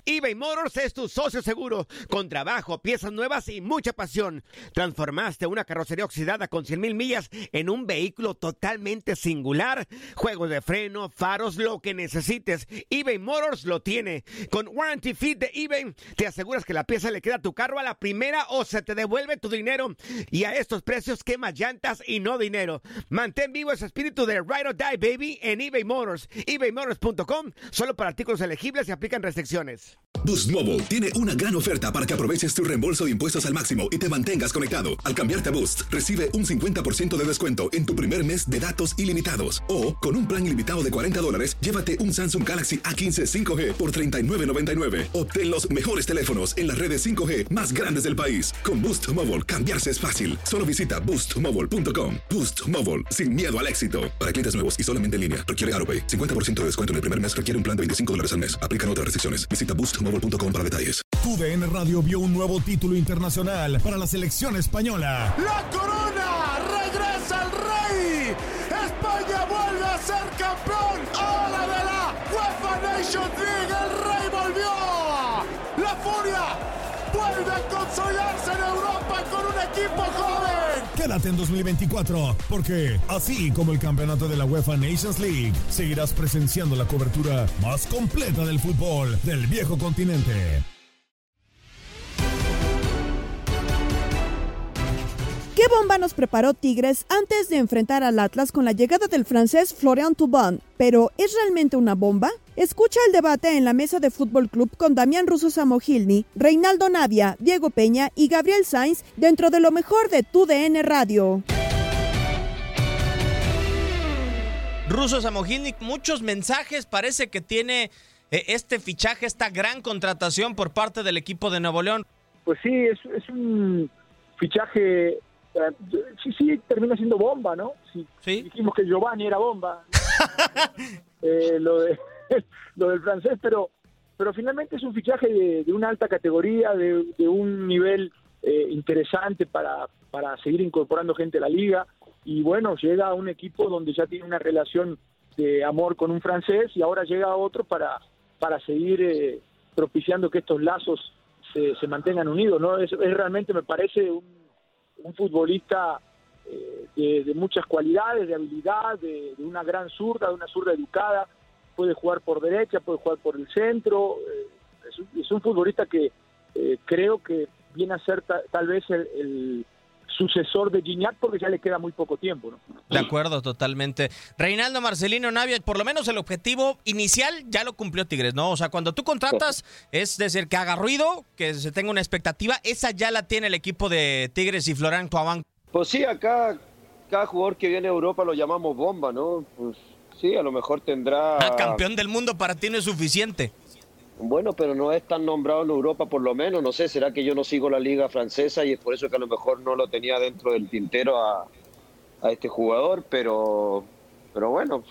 eBay Motors es tu socio seguro. Con trabajo, piezas nuevas y mucha pasión. Transformaste una carrocería oxidada con 100,000 millas en un vehículo totalmente singular. Juegos de freno, faros, lo que necesites, eBay Motors lo tiene. Con Warranty Fit de eBay, te aseguras que la pieza le queda a tu carro a la primera o se te devuelve tu dinero. Y a estos precios, quemas llantas y no dinero. Mantén vivo ese espíritu de Ride or Die, baby, en eBay Motors. ebaymotors.com, solo para artículos elegibles y aplican restricciones. Boost Mobile tiene una gran oferta para que aproveches tu reembolso de impuestos al máximo y te mantengas conectado. Al cambiarte a Boost, recibe un 50% de descuento en tu primer mes de datos ilimitados. O, con un plan ilimitado de $40, llévate un Samsung Galaxy A15 5G por $39.99. Obtén los mejores teléfonos en las redes 5G más grandes del país. Con Boost Mobile, cambiarse es fácil. Solo visita boostmobile.com. Boost Mobile, sin miedo al éxito. Para clientes nuevos y solamente en línea, requiere AutoPay. 50% de descuento en el primer mes requiere un plan de $25 al mes. Aplican otras restricciones. Visita boostmobile.com para detalles. TUDN Radio vio un nuevo título internacional para la selección española. ¡La corona! ¡Regresa el rey! ¡España vuelve a ser campeón! ¡Ahora de la UEFA Nations League! ¡El rey volvió! ¡La furia vuelve a consolidarse en Europa con un equipo joven! Quédate en 2024, porque así como el campeonato de la UEFA Nations League, seguirás presenciando la cobertura más completa del fútbol del viejo continente. ¿Qué bomba nos preparó Tigres antes de enfrentar al Atlas con la llegada del francés Florian Thauvin? ¿Pero es realmente una bomba? Escucha el debate en la mesa de Fútbol Club con Damián Russo Samogilny, Reinaldo Navia, Diego Peña y Gabriel Sainz dentro de lo mejor de TUDN Radio. Russo Samogilny, muchos mensajes parece que tiene este fichaje, esta gran contratación por parte del equipo de Nuevo León. Pues sí, es un fichaje... Sí, termina siendo bomba, ¿no? ¿Sí? Dijimos que Giovanni era bomba. Lo del francés, pero finalmente es un fichaje de una alta categoría, de un nivel interesante para seguir incorporando gente a la liga. Y bueno, llega a un equipo donde ya tiene una relación de amor con un francés y ahora llega a otro para seguir propiciando que estos lazos se mantengan unidos, ¿no? Es realmente, me parece, un futbolista de muchas cualidades, de habilidad, de una gran zurda, de una zurda educada. Puede jugar por derecha, puede jugar por el centro. Es un futbolista que creo que viene a ser tal vez el sucesor de Gignac, porque ya le queda muy poco tiempo, ¿no? De acuerdo, totalmente. Reinaldo, Marcelino, Navia, por lo menos el objetivo inicial ya lo cumplió Tigres, ¿no? O sea, cuando tú contratas, es decir, que haga ruido, que se tenga una expectativa, esa ya la tiene el equipo de Tigres y Florian Thauvin. Pues sí, acá cada jugador que viene a Europa lo llamamos bomba, ¿no? Pues sí, a lo mejor tendrá... campeón del mundo para ti no es suficiente. Bueno, pero no es tan nombrado en Europa por lo menos, no sé, será que yo no sigo la liga francesa y es por eso que a lo mejor no lo tenía dentro del tintero a este jugador, pero bueno,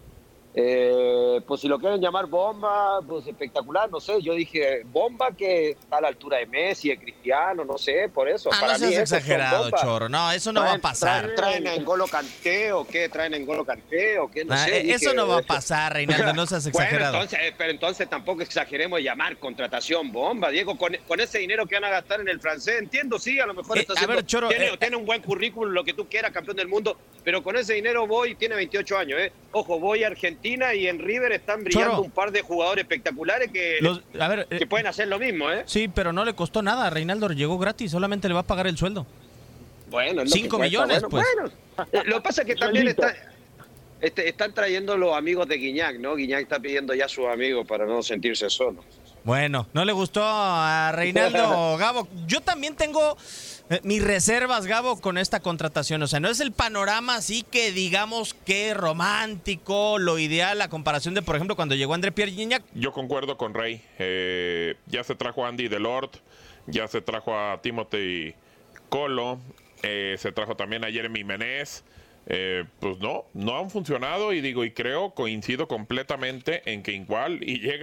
pues si lo quieren llamar bomba, pues espectacular, no sé, yo dije bomba que está a la altura de Messi, de Cristiano, no sé, por eso. Para no seas mí exagerado, Choro, no, eso no va a pasar. ¿Traen a N'Golo Kanté o qué? ¿Traen a N'Golo Kanté o qué? No sé. Eso no va a pasar, Reinaldo, no seas exagerado. Bueno, pero entonces tampoco exageremos de llamar contratación bomba, Diego, con ese dinero que van a gastar en el francés, entiendo, sí, a lo mejor está haciendo, Choro, tiene un buen currículum, lo que tú quieras, campeón del mundo, pero con ese dinero tiene 28 años, Ojo, voy a Argentina y en River están brillando un par de jugadores espectaculares que pueden hacer lo mismo, Sí, pero no le costó nada, Reinaldo llegó gratis, solamente le va a pagar el sueldo. Bueno, 5 millones, pues. Bueno, lo que pasa es que también están trayendo los amigos de Gignac, ¿no? Gignac está pidiendo ya a sus amigos para no sentirse solo. Bueno, no le gustó a Reinaldo Gabo. Yo también tengo mis reservas, Gabo, con esta contratación. O sea, no es el panorama así que digamos que romántico, lo ideal, la comparación de, por ejemplo, cuando llegó André Pierre Gignac. Yo concuerdo con Rey. Ya se trajo a Andy Delort, ya se trajo a Timothy Colo, se trajo también a Jeremy Menez. Pues no han funcionado y coincido completamente en que igual y llega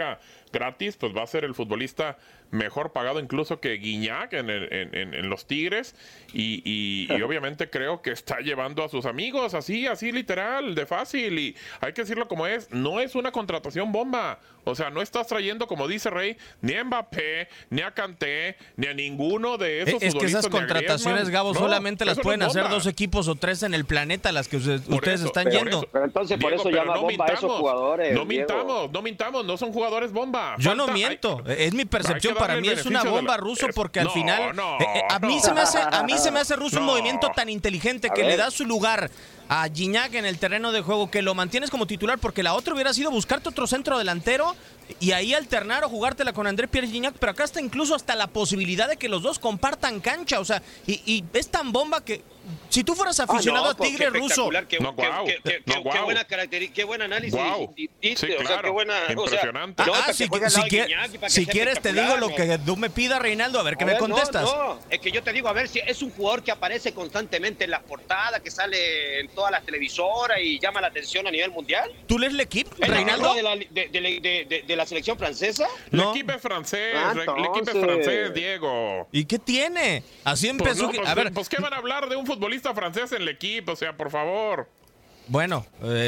gratis, pues va a ser el futbolista mejor pagado incluso que Gignac en los Tigres, y obviamente creo que está llevando a sus amigos así literal, de fácil, y hay que decirlo como es, no es una contratación bomba. O sea, no estás trayendo, como dice Rey, ni a Mbappé, ni a Kanté, ni a ninguno de esos futbolistas. Es que esas contrataciones, Gabo, solamente las pueden hacer 2 equipos o 3 en el planeta, las que ustedes están yendo. Pero entonces por Diego, eso llama no bomba a esos jugadores. No mintamos, no son jugadores bomba. Yo no miento, es mi percepción. Para mí es una bomba, Ruso, porque al final a mí se me hace Ruso un movimiento tan inteligente que le da su lugar a Gignac en el terreno de juego, que lo mantienes como titular, porque la otra hubiera sido buscarte otro centro delantero y ahí alternar o jugártela con André Pierre Gignac, pero acá está incluso hasta la posibilidad de que los dos compartan cancha, o sea, y es tan bomba que si tú fueras aficionado a Tigre, Ruso. Qué buena característica, qué buen análisis. Sí, claro. O sea, qué buena, impresionante. Si quieres te digo lo que tú me pidas, Reinaldo, a ver qué me contestas. No, es que yo te digo, a ver, si es un jugador que aparece constantemente en las portadas, que sale en todas las televisoras y llama la atención a nivel mundial. ¿Tú lees L'Équipe, Reinaldo? ¿De la selección francesa? No. L'Équipe es francés, L'Équipe es francés, Diego. ¿Y qué tiene? Así empezó. A ver, pues ¿qué van a hablar de un futbolista francés en L'Équipe? O sea, por favor. Bueno,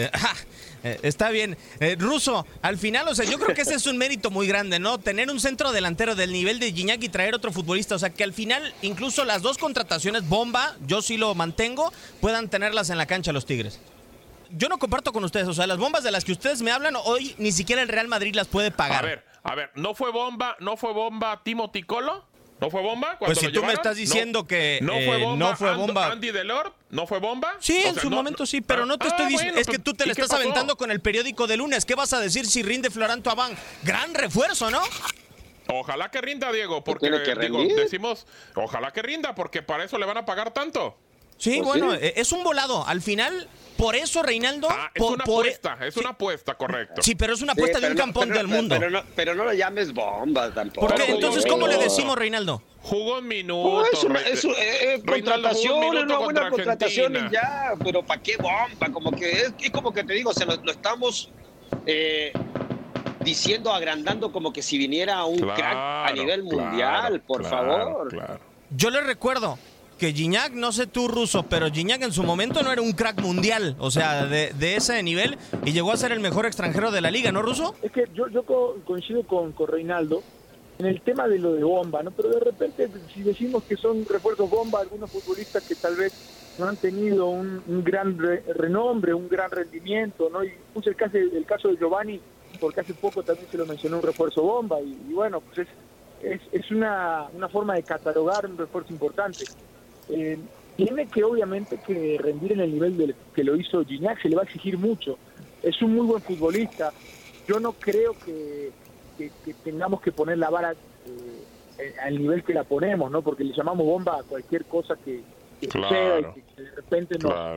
está bien. Ruso, al final, o sea, yo creo que ese es un mérito muy grande, ¿no? Tener un centro delantero del nivel de Gignac y traer otro futbolista. O sea, que al final, incluso las 2 contrataciones bomba, yo sí lo mantengo, puedan tenerlas en la cancha los Tigres. Yo no comparto con ustedes, o sea, las bombas de las que ustedes me hablan, hoy ni siquiera el Real Madrid las puede pagar. A ver, ¿no fue bomba Timothy Colo? ¿No fue bomba? Pues si tú me estás diciendo que no fue bomba. Andy Delort, ¿no fue bomba? Sí, en su momento sí, pero no te estoy diciendo, es que tú te le estás aventando con el periódico de lunes. ¿Qué vas a decir si rinde Florent Thauvin? Gran refuerzo, ¿no? Ojalá que rinda, Diego, porque decimos, ojalá que rinda, porque para eso le van a pagar tanto. Sí, bueno, es un volado. Al final, por eso, Reinaldo... es una apuesta, correcto. Sí, pero es una apuesta de un campeón del mundo. Pero no lo llames bomba tampoco. ¿Por qué? Entonces, ¿cómo le decimos, Reinaldo? Jugó un minuto. Es contratación, una buena contratación y ya. Pero ¿para qué bomba? Como que es como que te digo, lo estamos diciendo, agrandando, como que si viniera un crack a nivel mundial, por favor. Claro. Yo le recuerdo que Gignac, no sé tú, Ruso, pero Gignac en su momento no era un crack mundial, o sea, de ese nivel, y llegó a ser el mejor extranjero de la liga, ¿no, Ruso? Es que yo coincido con Reinaldo en el tema de lo de bomba, ¿no? Pero de repente, si decimos que son refuerzos bomba, algunos futbolistas que tal vez no han tenido un gran renombre, un gran rendimiento, ¿no? Y puse el caso de Giovanni, porque hace poco también se lo mencionó un refuerzo bomba, y bueno, pues es una forma de catalogar un refuerzo importante. Tiene que obviamente que rendir en el nivel que lo hizo Gignac, se le va a exigir mucho. Es un muy buen futbolista. Yo no creo que tengamos que poner la vara al nivel que la ponemos, ¿no? Porque le llamamos bomba a cualquier cosa que suceda y que de repente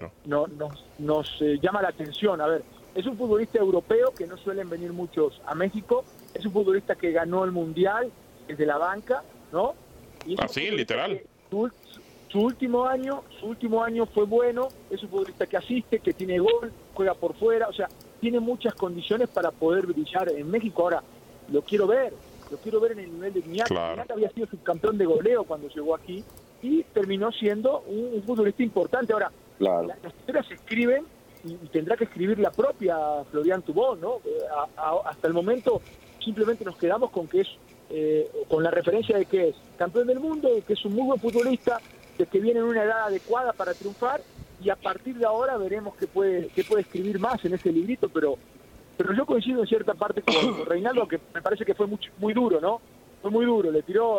nos llama la atención. A ver, es un futbolista europeo que no suelen venir muchos a México. Es un futbolista que ganó el Mundial desde la banca, ¿no? Y así, literal. Su último año fue bueno, es un futbolista que asiste, que tiene gol, juega por fuera, o sea, tiene muchas condiciones para poder brillar en México. Ahora, lo quiero ver en el nivel de Gignac. Gignac había sido subcampeón de goleo cuando llegó aquí y terminó siendo un futbolista importante. Ahora, las historias se escriben y tendrá que escribir la propia Florent Thauvin, ¿no? Hasta el momento simplemente nos quedamos con que es, con la referencia de que es campeón del mundo, de que es un muy buen futbolista, de que viene en una edad adecuada para triunfar, y a partir de ahora veremos qué puede escribir más en ese librito, pero yo coincido en cierta parte con Reinaldo, que me parece que fue muy duro, ¿no? Fue muy duro, le tiró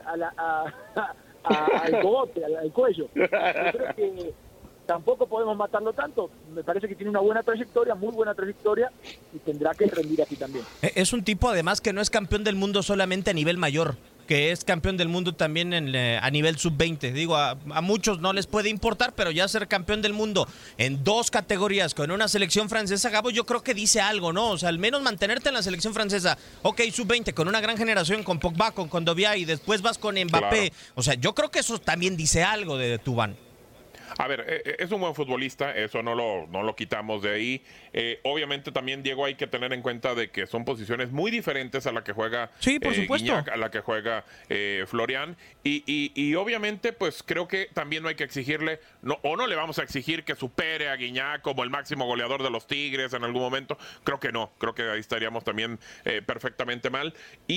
al cogote, al cuello. Yo creo que tampoco podemos matarlo tanto, me parece que tiene una buena trayectoria, muy buena trayectoria, y tendrá que rendir aquí también. Es un tipo además que no es campeón del mundo solamente a nivel mayor, que es campeón del mundo también a nivel sub-20. Digo, a muchos no les puede importar, pero ya ser campeón del mundo en 2 categorías con una selección francesa, Gabo, yo creo que dice algo, ¿no? O sea, al menos mantenerte en la selección francesa. Ok, sub-20, con una gran generación, con Pogba, con Condovia, y después vas con Mbappé. Claro. O sea, yo creo que eso también dice algo de Thauvin. A ver, es un buen futbolista, eso no lo quitamos de ahí. Obviamente también, Diego, hay que tener en cuenta de que son posiciones muy diferentes a la que juega por supuesto. Gignac, a la que juega Florian. Y obviamente, pues creo que también no hay que exigirle, no le vamos a exigir que supere a Gignac como el máximo goleador de los Tigres en algún momento. Creo que no, creo que ahí estaríamos también perfectamente mal.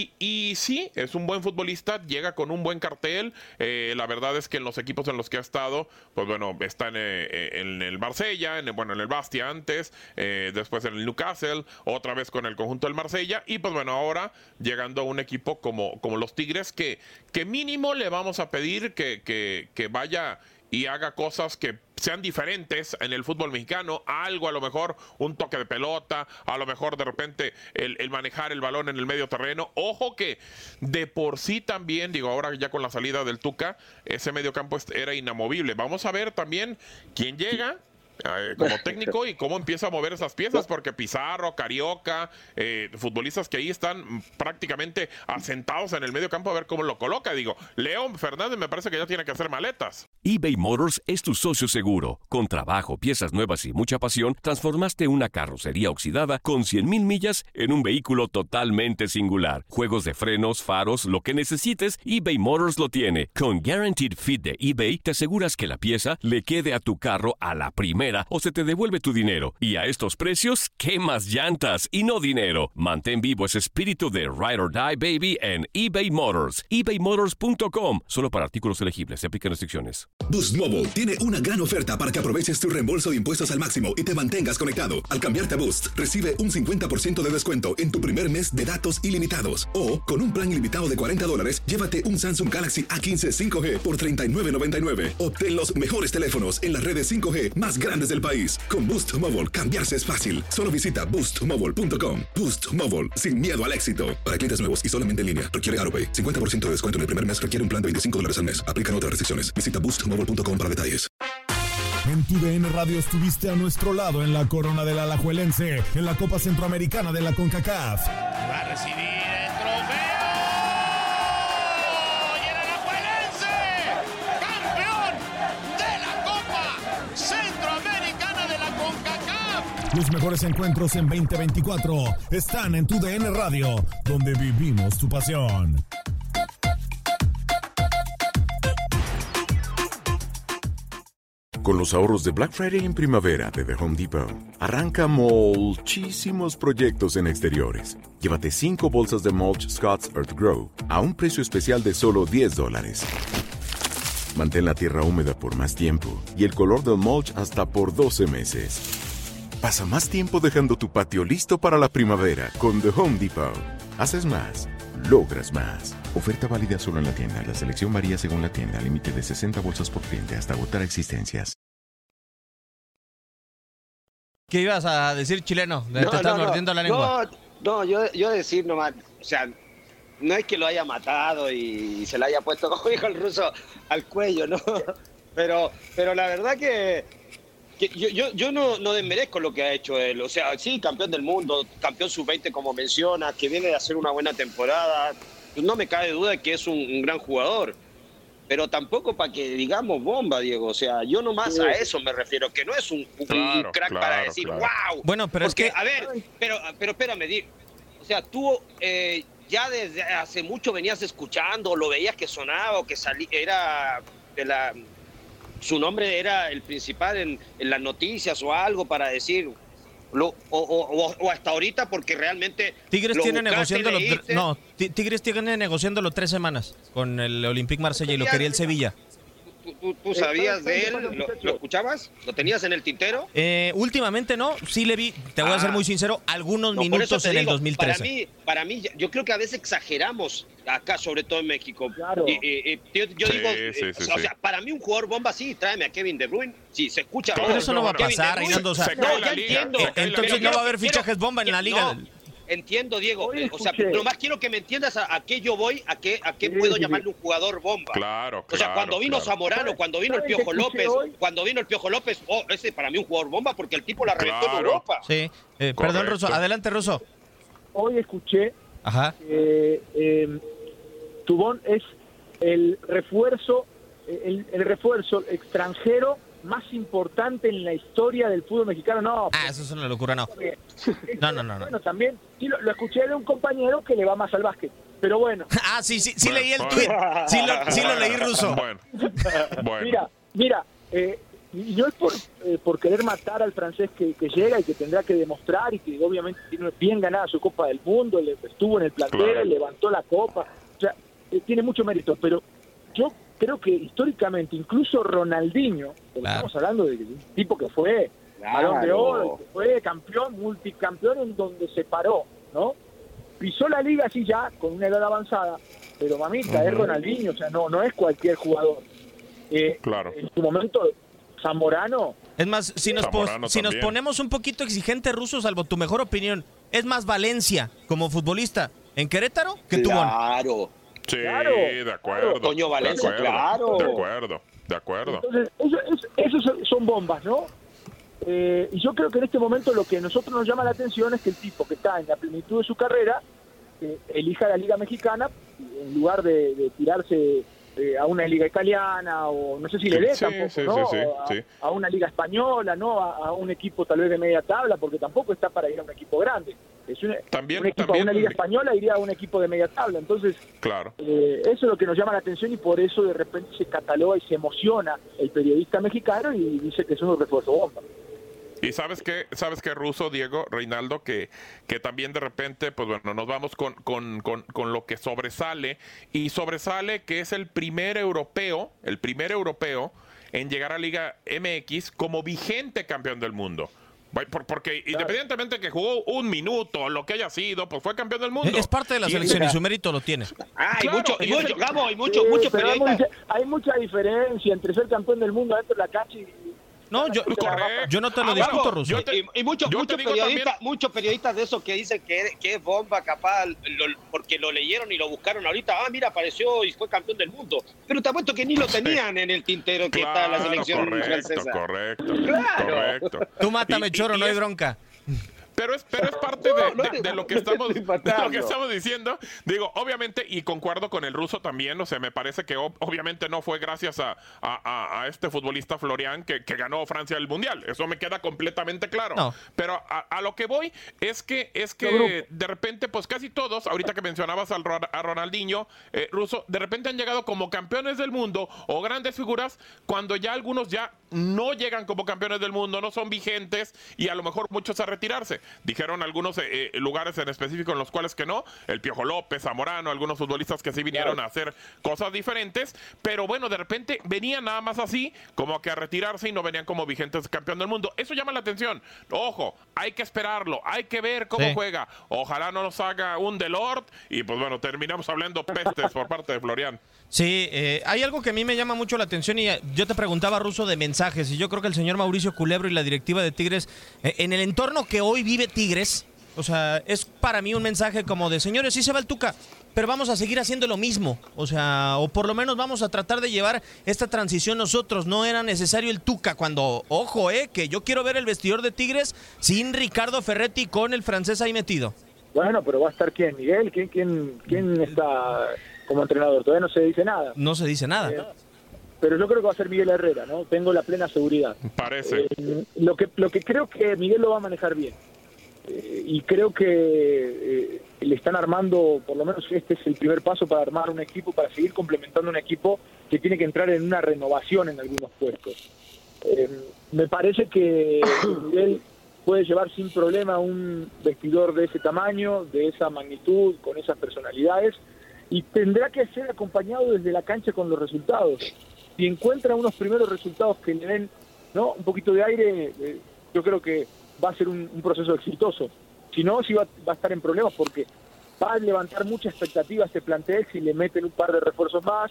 Y sí, es un buen futbolista, llega con un buen cartel. La verdad es que en los equipos en los que ha estado, pues bueno, está en el Marsella, en el Bastia antes, después en el Newcastle, otra vez con el conjunto del Marsella, y pues bueno, ahora llegando a un equipo como los Tigres, que mínimo le vamos a pedir que vaya y haga cosas que sean diferentes en el fútbol mexicano, algo a lo mejor, un toque de pelota, a lo mejor de repente el manejar el balón en el medio terreno. Ojo que de por sí también, digo, ahora ya con la salida del Tuca, ese medio campo era inamovible. Vamos a ver también quién llega como técnico y cómo empieza a mover esas piezas, porque Pizarro, Carioca, futbolistas que ahí están prácticamente asentados en el medio campo, a ver cómo lo coloca. Digo, León Fernández me parece que ya tiene que hacer maletas. eBay Motors es tu socio seguro. Con trabajo, piezas nuevas y mucha pasión, transformaste una carrocería oxidada con 100,000 millas en un vehículo totalmente singular. Juegos de frenos, faros, lo que necesites, eBay Motors lo tiene. Con Guaranteed Fit de eBay, te aseguras que la pieza le quede a tu carro a la primera o se te devuelve tu dinero. Y a estos precios, ¿qué más llantas y no dinero? Mantén vivo ese espíritu de Ride or Die, baby, en eBay Motors. ebaymotors.com. Solo para artículos elegibles. Se aplican restricciones. Boost Mobile tiene una gran oferta para que aproveches tu reembolso de impuestos al máximo y te mantengas conectado. Al cambiarte a Boost, recibe un 50% de descuento en tu primer mes de datos ilimitados. O, con un plan ilimitado de $40, llévate un Samsung Galaxy A15 5G por $39.99. Obtén los mejores teléfonos en las redes 5G más grandes del país. Con Boost Mobile, cambiarse es fácil. Solo visita boostmobile.com. Boost Mobile, sin miedo al éxito. Para clientes nuevos y solamente en línea, requiere AutoPay. 50% de descuento en el primer mes requiere un plan de $25 al mes. Aplican otras restricciones. Visita boostmobile.com para detalles. En tu DN Radio estuviste a nuestro lado en la corona del Alajuelense, en la Copa Centroamericana de la CONCACAF. Va a recibir el trofeo. Y el Alajuelense, campeón de la Copa Centroamericana de la CONCACAF. Los mejores encuentros en 2024 están en tu DN Radio, donde vivimos tu pasión. Con los ahorros de Black Friday en primavera de The Home Depot, arranca muchísimos proyectos en exteriores. Llévate 5 bolsas de mulch Scott's Earth Grow a un precio especial de solo $10. Mantén la tierra húmeda por más tiempo y el color del mulch hasta por 12 meses. Pasa más tiempo dejando tu patio listo para la primavera con The Home Depot. Haces más, logras más. Oferta válida solo en la tienda. La selección varía según la tienda. Límite de 60 bolsas por cliente hasta agotar existencias. ¿Qué ibas a decir, chileno? Te estás mordiendo la lengua. Yo decir nomás, o sea, no es que lo haya matado y se le haya puesto, como dijo el ruso, al cuello, ¿no? Pero la verdad que yo no desmerezco lo que ha hecho él. O sea, sí, campeón del mundo, campeón sub-20 como menciona, que viene de hacer una buena temporada. No me cabe duda de que es un gran jugador. Pero tampoco para que digamos bomba, Diego. O sea, yo nomás a eso me refiero, que no es un crack para decir, wow. Bueno, pero porque, es que... A ver, pero espérame, o sea, tú ya desde hace mucho venías escuchando, lo veías que sonaba o que era de la... Su nombre era el principal en las noticias o algo para decir... O hasta ahorita porque realmente Tigres tiene negociándolo 3 semanas con el Olympique Marsella y lo quería el Sevilla. ¿Tú sabías de él? ¿Lo escuchabas? ¿Lo tenías en el tintero? Últimamente no, sí le vi, te voy a ser muy sincero, algunos minutos en el 2013. Para mí, yo creo que a veces exageramos acá, sobre todo en México. Claro. Yo digo, o sea, para mí un jugador bomba, sí, tráeme a Kevin De Bruyne, sí, se escucha. Pero eso no va a pasar, Reinaldo. O sea, ya entiendo. Entonces no va a haber fichajes bomba en la liga. Entiendo, Diego. O sea, nomás quiero que me entiendas a qué yo voy, a qué puedo llamarle un jugador bomba. Claro. O sea, cuando vino Zamorano, cuando vino el Piojo López, ese para mí un jugador bomba porque el tipo la reventó en Europa. Sí. Perdón, Russo. Adelante, Russo. Hoy escuché que Tubón es el refuerzo extranjero más importante en la historia del fútbol mexicano. No. Eso es una locura, no. No. Bueno, también sí, lo escuché de un compañero que le va más al básquet. Pero bueno. Sí, leí el tuit. Sí lo leí, Ruso. Bueno. Mira, y no es por querer matar al francés que llega y que tendrá que demostrar y que obviamente tiene bien ganada su Copa del Mundo, estuvo en el plantel, levantó la Copa, o sea, tiene mucho mérito, pero yo creo que históricamente, incluso Ronaldinho, estamos hablando de un tipo que fue Balón de Oro, que fue campeón, multicampeón en donde se paró, ¿no? Pisó la liga así ya, con una edad avanzada, pero mamita, es Ronaldinho, o sea, no es cualquier jugador. En su momento, Zamorano. Es más, si nos ponemos un poquito exigentes, Ruso, salvo tu mejor opinión, es más Valencia como futbolista en Querétaro que Tubón. Claro. Sí, de acuerdo. Toño Valencia, claro. De acuerdo. Entonces, esos son bombas, ¿no? Y yo creo que en este momento lo que a nosotros nos llama la atención es que el tipo que está en la plenitud de su carrera elija la Liga Mexicana en lugar de tirarse a una liga italiana o no sé si le dé tampoco, a una liga española, no a un equipo tal vez de media tabla, porque tampoco está para ir a un equipo grande. A una liga española iría a un equipo de media tabla. Entonces, claro. Eso es lo que nos llama la atención y por eso de repente se cataloga y se emociona el periodista mexicano y dice que es un refuerzo bomba. Y sabes qué, Ruso, Diego, Reinaldo, que también de repente, pues bueno, nos vamos con lo que sobresale, y sobresale que es el primer europeo en llegar a Liga MX como vigente campeón del mundo. Porque independientemente que jugó un minuto, lo que haya sido, pues fue campeón del mundo. Es parte de la selección y su mérito lo tiene. Hay mucho periodistas. Hay mucha diferencia entre ser campeón del mundo dentro de la cancha y... No, yo no te lo discuto, Ruso. Y muchos periodistas de esos que dicen que es bomba, capaz, porque lo leyeron y lo buscaron ahorita. Mira, apareció y fue campeón del mundo. Pero te apuesto que ni lo tenían en el tintero que está la selección francesa. Correcto. Tú mátame, Choro, no hay bronca. Pero es parte de lo que estamos diciendo. Digo, obviamente, y concuerdo con el Ruso también, o sea, me parece que obviamente no fue gracias a este futbolista Florian que ganó Francia el Mundial. Eso me queda completamente claro. No. Pero a lo que voy es que de repente, pues casi todos, ahorita que mencionabas a Ronaldinho, Ruso, de repente han llegado como campeones del mundo o grandes figuras, cuando ya algunos ya no llegan como campeones del mundo, no son vigentes y a lo mejor muchos a retirarse. Dijeron algunos lugares en específico en los cuales que no, el Piojo López, Zamorano, algunos futbolistas que sí vinieron a hacer cosas diferentes, pero bueno, de repente venían nada más así, como que a retirarse y no venían como vigentes campeón del mundo. Eso llama la atención. Ojo, hay que esperarlo, hay que ver cómo juega. Ojalá no nos haga un Delort y pues bueno, terminamos hablando pestes por parte de Florian. Sí, hay algo que a mí me llama mucho la atención y yo te preguntaba, Ruso, de mensajes, y yo creo que el señor Mauricio Culebro y la directiva de Tigres, en el entorno que hoy vive Tigres, o sea, es para mí un mensaje como de, señores, sí se va el Tuca, pero vamos a seguir haciendo lo mismo, o sea, o por lo menos vamos a tratar de llevar esta transición nosotros. No era necesario el Tuca cuando, ojo, que yo quiero ver el vestidor de Tigres sin Ricardo Ferretti con el francés ahí metido. Bueno, pero va a estar ¿quién? ¿Miguel? ¿Quién está como entrenador? Todavía no se dice nada. No se dice nada. Pero yo creo que va a ser Miguel Herrera, ¿no? Tengo la plena seguridad. Parece. Lo que creo que Miguel lo va a manejar bien. Y creo que le están armando, por lo menos este es el primer paso para armar un equipo, para seguir complementando un equipo que tiene que entrar en una renovación en algunos puestos. Me parece que Miguel puede llevar sin problema un vestidor de ese tamaño, de esa magnitud, con esas personalidades, y tendrá que ser acompañado desde la cancha con los resultados. Si encuentra unos primeros resultados que le den, ¿no?, un poquito de aire, yo creo que va a ser un proceso exitoso. Si no, sí va a estar en problemas, porque va a levantar mucha expectativa este plantel si le meten un par de refuerzos más,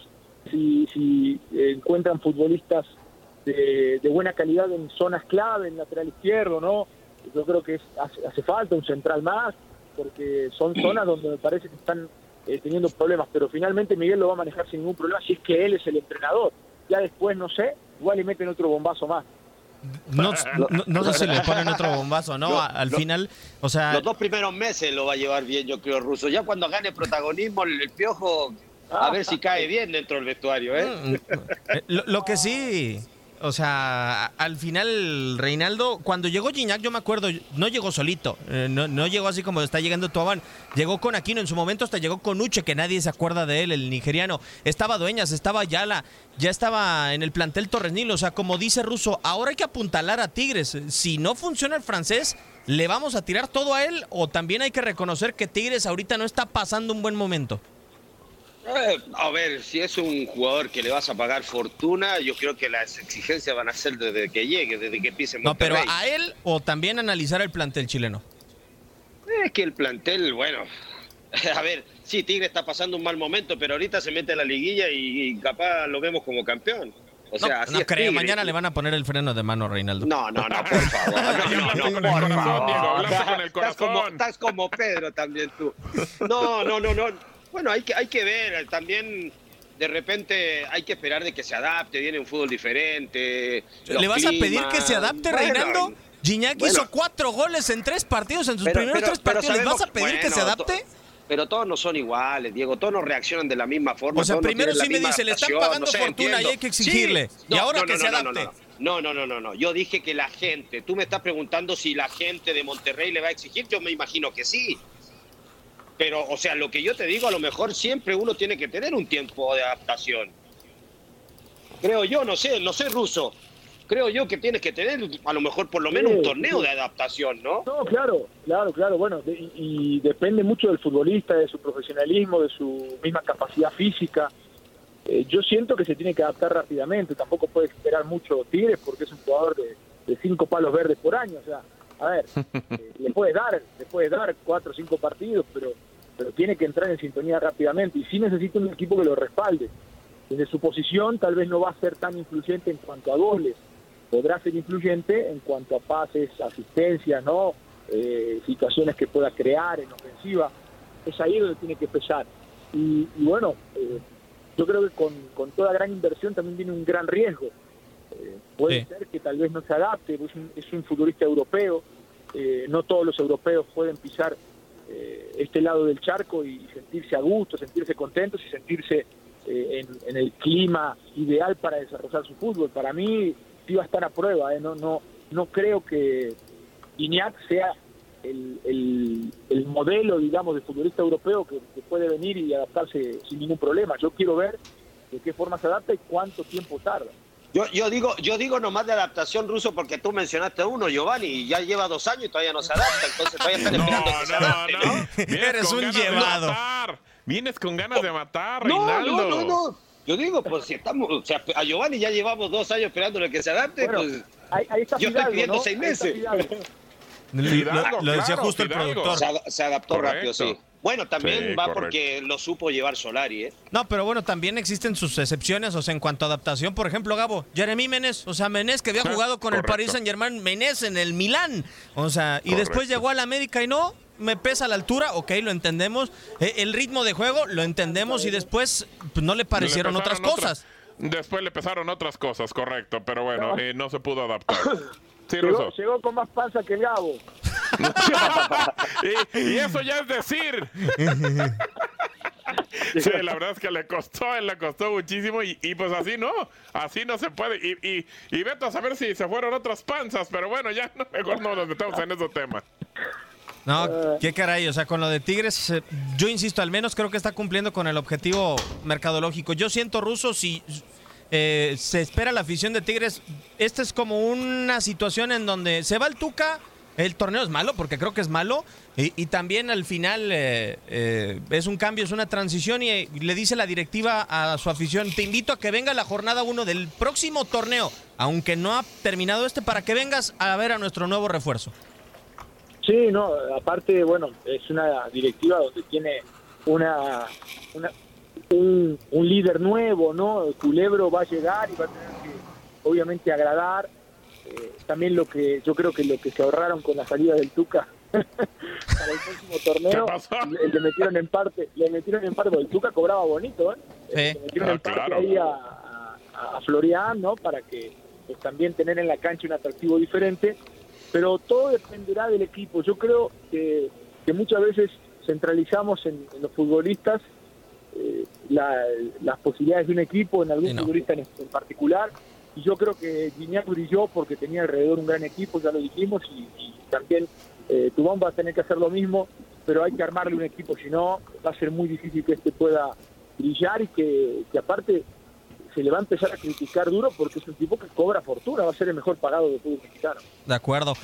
si encuentran futbolistas de buena calidad en zonas clave, en lateral izquierdo, ¿no? Yo creo que hace falta un central más, porque son zonas donde me parece que están teniendo problemas, pero finalmente Miguel lo va a manejar sin ningún problema si es que él es el entrenador. Ya después, no sé, igual le meten otro bombazo más. No sé si le ponen otro bombazo, ¿no? Al final, o sea... Los 2 primeros meses lo va a llevar bien, yo creo, Russo. Ya cuando gane protagonismo, el Piojo, a ver si cae bien dentro del vestuario, ¿eh? Lo que sí... o sea, al final, Reinaldo, cuando llegó Gignac, yo me acuerdo, no llegó solito, no llegó así como está llegando Thauvin, llegó con Aquino, en su momento hasta llegó con Uche, que nadie se acuerda de él, el nigeriano, estaba Dueñas, estaba Ayala, ya estaba en el plantel Torres Nilo, o sea, como dice Russo, ahora hay que apuntalar a Tigres, si no funciona el francés, ¿le vamos a tirar todo a él o también hay que reconocer que Tigres ahorita no está pasando un buen momento? A ver, si es un jugador que le vas a pagar fortuna, yo creo que las exigencias van a ser desde que llegue, desde que pise Monterrey. No, pero a él o también analizar el plantel chileno. Es que el plantel, bueno, a ver, sí, Tigre está pasando un mal momento, pero ahorita se mete a la liguilla y capaz lo vemos como campeón. O sea, así no es creo, Tigre. mañana le van a poner el freno de mano, Reinaldo. No, por favor. No, por favor. Estás como Pedro también tú. No. Bueno, hay que ver, también de repente hay que esperar de que se adapte, viene un fútbol diferente. ¿Le vas a pedir que se adapte, Reinaldo? Gignac hizo 4 goles en 3 partidos, en sus primeros 3 partidos. ¿Le vas a pedir que se adapte? Pero todos no son iguales, Diego, todos no reaccionan de la misma forma. O sea, primero sí me dice, le están pagando fortuna entiendo. Y hay que exigirle. Sí. Y ahora que se adapte. No. Yo dije que la gente, tú me estás preguntando si la gente de Monterrey le va a exigir, yo me imagino que sí. Pero, o sea, lo que yo te digo, a lo mejor siempre uno tiene que tener un tiempo de adaptación. Creo yo, no sé, Russo. Creo yo que tienes que tener, a lo mejor, por lo menos un torneo de adaptación, ¿no? No, claro. Bueno, y depende mucho del futbolista, de su profesionalismo, de su misma capacidad física. Yo siento que se tiene que adaptar rápidamente. Tampoco puede esperar mucho Tigres porque es un jugador de 5 palos verdes por año. O sea, a ver, le puedes dar 4 o 5 partidos, pero tiene que entrar en sintonía rápidamente y sí necesita un equipo que lo respalde. Desde su posición tal vez no va a ser tan influyente en cuanto a goles, podrá ser influyente en cuanto a pases, asistencias, ¿no? Situaciones que pueda crear en ofensiva. Es ahí donde tiene que pesar. Y bueno, yo creo que con toda gran inversión también viene un gran riesgo. Puede ser que tal vez no se adapte, es un futbolista europeo, no todos los europeos pueden pisar este lado del charco y sentirse a gusto, sentirse contentos y sentirse en el clima ideal para desarrollar su fútbol. Para mí sí va a estar a prueba, no creo que Gignac sea el modelo, digamos, de futbolista europeo que puede venir y adaptarse sin ningún problema. Yo quiero ver de qué forma se adapta y cuánto tiempo tarda. Yo digo nomás de adaptación, Russo, porque tú mencionaste uno, Giovanni, y ya lleva 2 años y todavía no se adapta, entonces todavía están esperando que se adapte, ¿no? Eres un llevado. Vienes con ganas de matar, Reinaldo. No. Yo digo, pues si estamos, o sea, a Giovanni ya llevamos 2 años esperándole que se adapte, bueno, pues ahí está yo Fidalgo, estoy pidiendo ¿no? 6 meses. Lo decía justo Fidalgo. el productor. Se adaptó rápido, sí. Bueno, también va correcto. porque lo supo llevar Solari, ¿eh? No, pero bueno, también existen sus excepciones, o sea, en cuanto a adaptación. Por ejemplo, Gabo, Jeremy Menez, o sea, Menez que había jugado con el Paris Saint-Germain, Menez en el Milán, o sea, y después llegó al América y no, me pesa la altura, ok, lo entendemos, el ritmo de juego, lo entendemos, y después pues, no le parecieron otras cosas. Después le pesaron otras cosas, correcto, pero bueno, no se pudo adaptar. Sí, llegó con más panza que el Gabo. y eso ya es decir. Sí, la verdad es que le costó muchísimo y pues así no se puede. Y vete a saber si se fueron otras panzas, pero bueno, ya mejor no nos metemos en esos temas. No, qué caray, o sea, con lo de Tigres, yo insisto, al menos creo que está cumpliendo con el objetivo mercadológico. Yo siento, Russo, si se espera la afición de Tigres, esta es como una situación en donde se va el Tuca, el torneo es malo, porque creo que es malo, y también al final es un cambio, es una transición, y le dice la directiva a su afición, te invito a que venga la jornada 1 del próximo torneo, aunque no ha terminado para que vengas a ver a nuestro nuevo refuerzo. Sí, no, aparte, bueno, es una directiva donde tiene un líder nuevo, ¿no? El Culebro va a llegar y va a tener que, obviamente, agradar. También yo creo que lo que se ahorraron con la salida del Tuca para el próximo torneo, le metieron en parte, porque el Tuca cobraba bonito, le metieron en parte ahí a Florian, ¿no? Para que pues, también tener en la cancha un atractivo diferente. Pero todo dependerá del equipo. Yo creo que muchas veces centralizamos en los futbolistas las posibilidades de un equipo, en algún futbolista en particular, y yo creo que Gignac brilló porque tenía alrededor un gran equipo, ya lo dijimos, y también Tubón va a tener que hacer lo mismo, pero hay que armarle un equipo, si no va a ser muy difícil que pueda brillar y que aparte se le va a empezar a criticar duro porque es un tipo que cobra fortuna, va a ser el mejor pagado del fútbol mexicano. De acuerdo.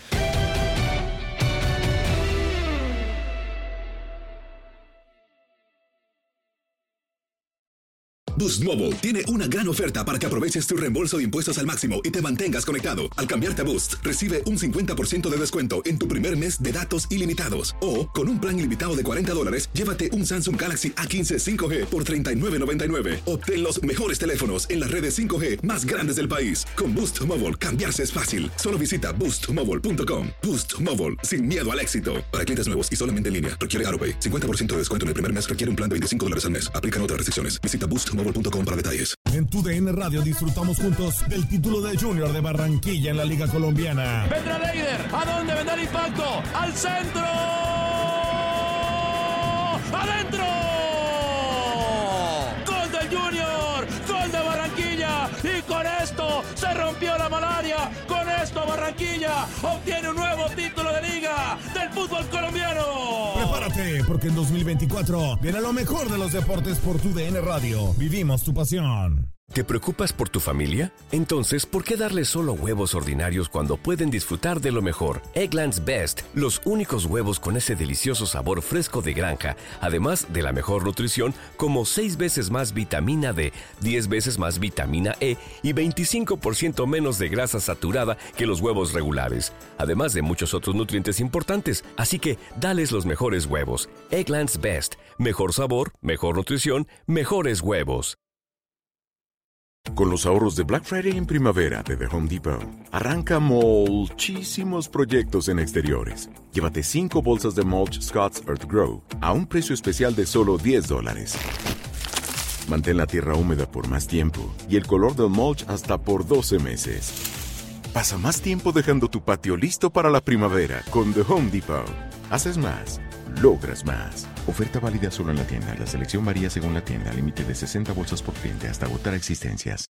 Boost Mobile tiene una gran oferta para que aproveches tu reembolso de impuestos al máximo y te mantengas conectado. Al cambiarte a Boost, recibe un 50% de descuento en tu primer mes de datos ilimitados. O, con un plan ilimitado de $40, llévate un Samsung Galaxy A15 5G por $39.99. Obtén los mejores teléfonos en las redes 5G más grandes del país. Con Boost Mobile, cambiarse es fácil. Solo visita boostmobile.com. Boost Mobile, sin miedo al éxito. Para clientes nuevos y solamente en línea, requiere AutoPay. 50% de descuento en el primer mes requiere un plan de $25 al mes. Aplican otras restricciones. Visita boostmobile.com para detalles. En tu DN Radio disfrutamos juntos del título de Junior de Barranquilla en la Liga Colombiana. Vendrá Leider, ¿a dónde vendrá el impacto? ¡Al centro! ¡Adentro! ¡Gol del Junior! ¡Gol de Barranquilla! Y con esto se rompió la malaria. Con esto Barranquilla obtiene un nuevo título de liga del fútbol colombiano. Prepárate, porque en 2024 viene lo mejor de los deportes por tu DN Radio. Vivimos tu pasión. ¿Te preocupas por tu familia? Entonces, ¿por qué darles solo huevos ordinarios cuando pueden disfrutar de lo mejor? Eggland's Best, los únicos huevos con ese delicioso sabor fresco de granja, además de la mejor nutrición, como 6 veces más vitamina D, 10 veces más vitamina E y 25% menos de grasa saturada que los huevos regulares, además de muchos otros nutrientes importantes. Así que, dales los mejores huevos. Eggland's Best, mejor sabor, mejor nutrición, mejores huevos. Con los ahorros de Black Friday en primavera de The Home Depot, arranca muchísimos proyectos en exteriores. Llévate 5 bolsas de mulch Scott's Earth Grow a un precio especial de solo $10. Mantén la tierra húmeda por más tiempo y el color del mulch hasta por 12 meses. Pasa más tiempo dejando tu patio listo para la primavera con The Home Depot. Haces más, logras más. Oferta válida solo en la tienda. La selección varía según la tienda. Límite de 60 bolsas por cliente hasta agotar existencias.